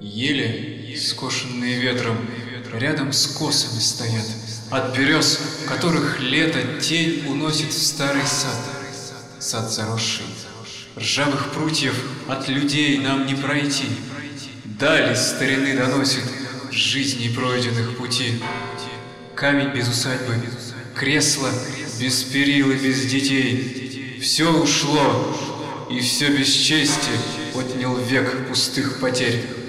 Ели, скошенные ветром, рядом с косами стоят. От берез, которых лето тень уносит в старый сад. Сад заросший. Ржавых прутьев от людей нам не пройти. Дали старины доносит жизней пройденных пути. Камень без усадьбы, кресло без перил и без детей. Все ушло, и все без чести отнял век пустых потерь.